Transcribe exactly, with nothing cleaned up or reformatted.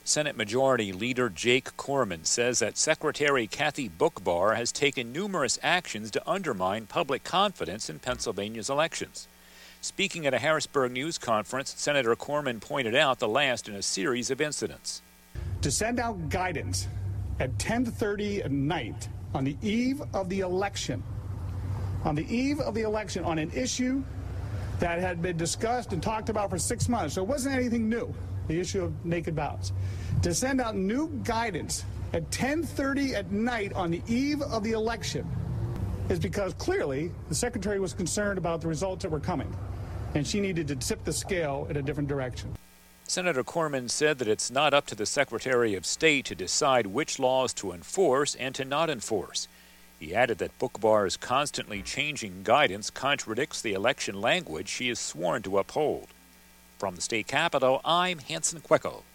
Senate Majority Leader Jake Corman says that Secretary Kathy Boockbar has taken numerous actions to undermine public confidence in Pennsylvania's elections. Speaking at a Harrisburg news conference, Senator Corman pointed out the last in a series of incidents. To send out guidance at ten thirty at night on the eve of the election, on the eve of the election on an issue that had been discussed and talked about for six months, so it wasn't anything new, the issue of naked ballots. To send out new guidance at ten thirty at night on the eve of the election is because clearly the secretary was concerned about the results that were coming, and she needed to tip the scale in a different direction. Senator Corman said that it's not up to the Secretary of State to decide which laws to enforce and to not enforce. He added that Boockbar's constantly changing guidance contradicts the election language she is sworn to uphold. From the state capitol, I'm Hanson Quecco.